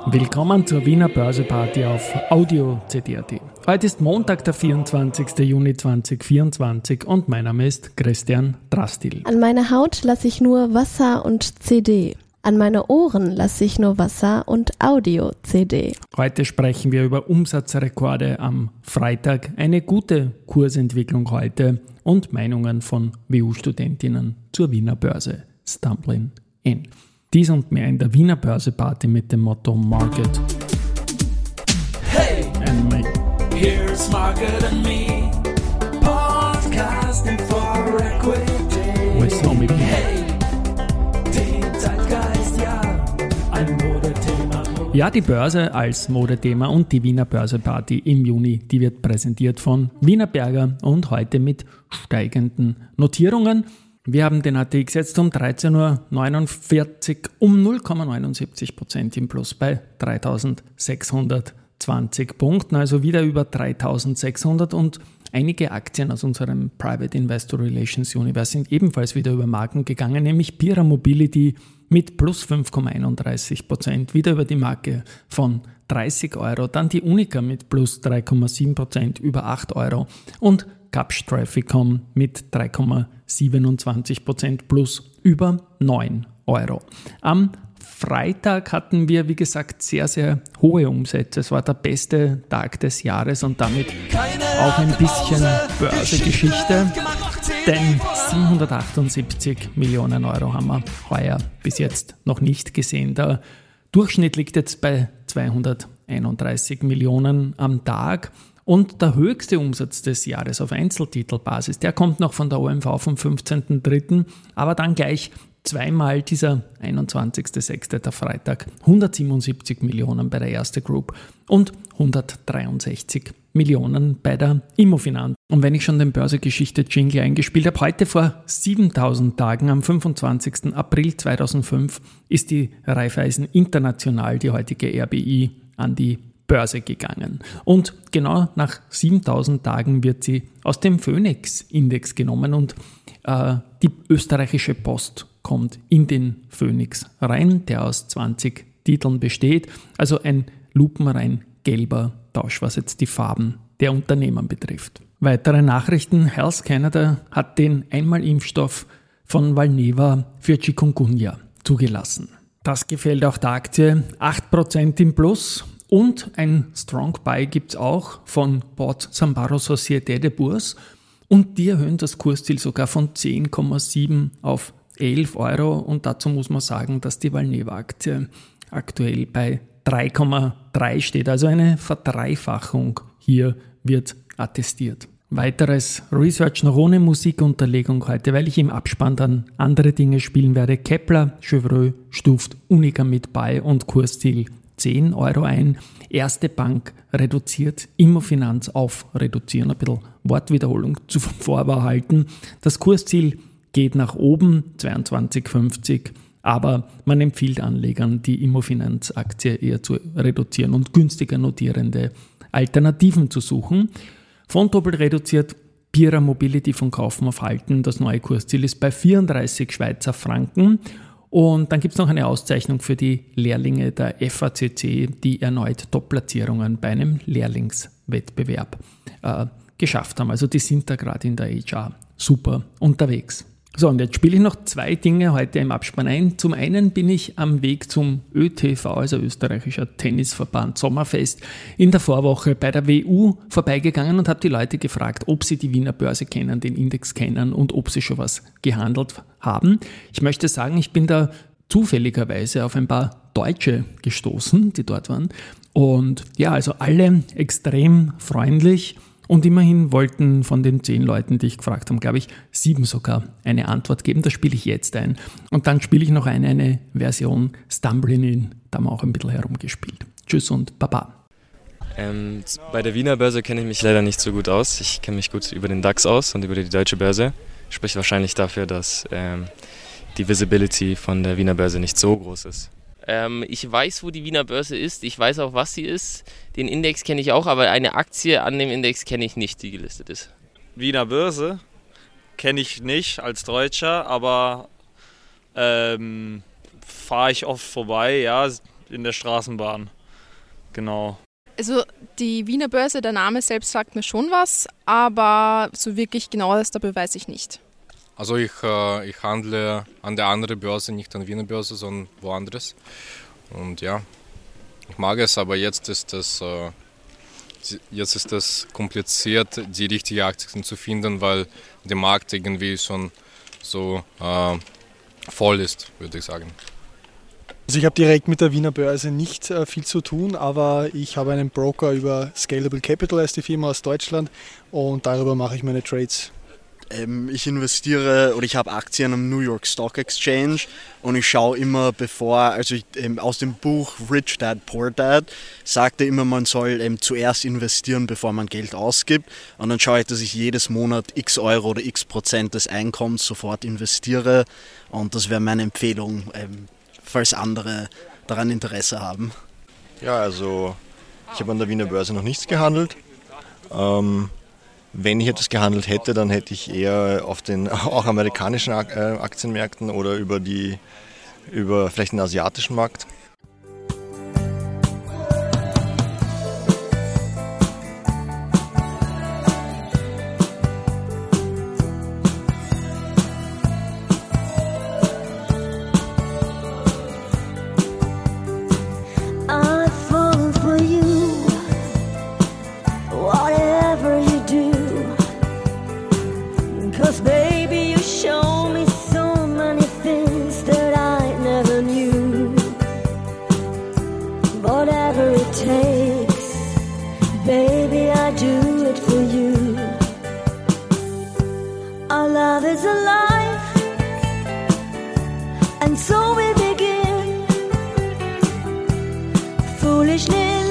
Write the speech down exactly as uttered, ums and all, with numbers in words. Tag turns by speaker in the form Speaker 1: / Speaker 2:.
Speaker 1: Willkommen zur Wiener Börseparty auf Audio C D punkt A T. Heute ist Montag, der vierundzwanzigster Juni zweitausendvierundzwanzig und mein Name ist Christian Drastil.
Speaker 2: An meine Haut lasse ich nur Wasser und C D. An meine Ohren lasse ich nur Wasser und Audio-C D.
Speaker 1: Heute sprechen wir über Umsatzrekorde am Freitag, eine gute Kursentwicklung heute und Meinungen von W U-Studentinnen zur Wiener Börse. Stumbling in. Dies und mehr in der Wiener Börseparty mit dem Motto Market.
Speaker 3: Hey,
Speaker 1: and me.
Speaker 3: Here's Market and Me, podcasting for equity.
Speaker 1: With Tommy B.
Speaker 3: Hey, den Zeitgeist, ja, ein Modethema.
Speaker 1: Ja, die Börse als Modethema und die Wiener Börseparty im Juni, die wird präsentiert von Wienerberger und heute mit steigenden Notierungen. Wir haben den A T X jetzt um dreizehn Uhr neunundvierzig um null Komma neunundsiebzig Prozent im Plus bei dreitausendsechshundertzwanzig Punkten, also wieder über dreitausendsechshundert, und einige Aktien aus unserem Private Investor Relations Universe sind ebenfalls wieder über Marken gegangen, nämlich Pira Mobility mit plus fünf Komma einunddreißig Prozent, wieder über die Marke von dreißig Euro, dann die Unica mit plus drei Komma sieben Prozent über acht Euro und Kapsch Trafficom mit drei Komma siebenundzwanzig Prozent plus über neun Euro. Am Freitag hatten wir, wie gesagt, sehr, sehr hohe Umsätze. Es war der beste Tag des Jahres und damit auch ein bisschen Börsegeschichte, denn siebenhundertachtundsiebzig Millionen Euro haben wir heuer bis jetzt noch nicht gesehen. Der Durchschnitt liegt jetzt bei zweihunderteinunddreißig Millionen am Tag. Und der höchste Umsatz des Jahres auf Einzeltitelbasis, der kommt noch von der O M V vom fünfzehnten dritten, aber dann gleich zweimal dieser einundzwanzigster sechster der Freitag, hundertsiebenundsiebzig Millionen bei der Erste Group und hundertdreiundsechzig Millionen bei der Immofinanz. Und wenn ich schon den Börsegeschichte-Jingle eingespielt habe, heute vor siebentausend Tagen, am fünfundzwanzigster April zweitausendfünf, ist die Raiffeisen International, die heutige R B I, an die Börse gegangen. Und genau nach siebentausend Tagen wird sie aus dem Phoenix-Index genommen und äh, die österreichische Post kommt in den Phoenix rein, der aus zwanzig Titeln besteht. Also ein lupenrein gelber Tausch, was jetzt die Farben der Unternehmen betrifft. Weitere Nachrichten: Health Canada hat den Einmalimpfstoff von Valneva für Chikungunya zugelassen. Das gefällt auch der Aktie, acht Prozent im Plus. Und ein Strong Buy gibt es auch von Port Sambaro Société de Bourse und die erhöhen das Kursziel sogar von zehn Komma sieben auf elf Euro, und dazu muss man sagen, dass die Valneva-Aktie aktuell bei drei Komma drei steht, also eine Verdreifachung hier wird attestiert. Weiteres Research noch ohne Musikunterlegung heute, weil ich im Abspann dann andere Dinge spielen werde. Kepler Chevreux stuft Unica mit Buy und Kursziel zehn Euro ein. Erste Bank reduziert, Immofinanz auf reduzieren, ein bisschen Wortwiederholung zuvor halten. Das Kursziel geht nach oben, zweiundzwanzig fünfzig, aber man empfiehlt Anlegern, die Immofinanz-Aktie eher zu reduzieren und günstiger notierende Alternativen zu suchen. Vontobel reduziert, Pira Mobility von Kaufen auf Halten. Das neue Kursziel ist bei vierunddreißig Schweizer Franken. Und dann gibt es noch eine Auszeichnung für die Lehrlinge der F A C C, die erneut Top-Platzierungen bei einem Lehrlingswettbewerb äh, geschafft haben. Also die sind da gerade in der H R super unterwegs. So, und jetzt spiele ich noch zwei Dinge heute im Abspann ein. Zum einen bin ich am Weg zum Ö T V, also österreichischer Tennisverband Sommerfest, in der Vorwoche bei der W U vorbeigegangen und habe die Leute gefragt, ob sie die Wiener Börse kennen, den Index kennen und ob sie schon was gehandelt haben. Ich möchte sagen, ich bin da zufälligerweise auf ein paar Deutsche gestoßen, die dort waren. Und ja, also alle extrem freundlich. Und immerhin wollten von den zehn Leuten, die ich gefragt habe, glaube ich, sieben sogar eine Antwort geben. Das spiele ich jetzt ein. Und dann spiele ich noch eine, eine Version Stumbling in. Da haben wir auch ein bisschen herumgespielt. Tschüss und Baba.
Speaker 4: Ähm, bei der Wiener Börse kenne ich mich leider nicht so gut aus. Ich kenne mich gut über den DAX aus und über die deutsche Börse. Spricht wahrscheinlich dafür, dass ähm, die Visibility von der Wiener Börse nicht so groß ist.
Speaker 5: Ähm, ich weiß, wo die Wiener Börse ist. Ich weiß auch, was sie ist. Den Index kenne ich auch, aber eine Aktie an dem Index kenne ich nicht, die gelistet ist.
Speaker 6: Wiener Börse kenne ich nicht als Deutscher, aber ähm, fahre ich oft vorbei, ja, in der Straßenbahn. Genau.
Speaker 7: Also die Wiener Börse, der Name selbst sagt mir schon was, aber so wirklich genaues dabei weiß ich nicht.
Speaker 8: Also ich, äh, ich handle an der anderen Börse, nicht an der Wiener Börse, sondern woanders. Und ja, ich mag es, aber jetzt ist es, äh, jetzt ist es kompliziert, die richtigen Aktien zu finden, weil der Markt irgendwie schon so äh, voll ist, würde ich sagen.
Speaker 9: Also ich habe direkt mit der Wiener Börse nicht äh, viel zu tun, aber ich habe einen Broker über Scalable Capital, heißt die Firma aus Deutschland, und darüber mache ich meine Trades.
Speaker 10: Ähm, ich investiere oder ich habe Aktien am New York Stock Exchange und ich schaue immer bevor, also ich, ähm, aus dem Buch Rich Dad Poor Dad sagte immer, man soll ähm, zuerst investieren, bevor man Geld ausgibt, und dann schaue ich, dass ich jedes Monat x Euro oder x Prozent des Einkommens sofort investiere, und das wäre meine Empfehlung, ähm, falls andere daran Interesse haben.
Speaker 11: Ja, also ich habe an der Wiener Börse noch nichts gehandelt. Ähm, wenn ich etwas gehandelt hätte, dann hätte ich eher auf den auch amerikanischen Aktienmärkten oder über die über vielleicht den asiatischen Markt.
Speaker 12: And so we begin, foolishly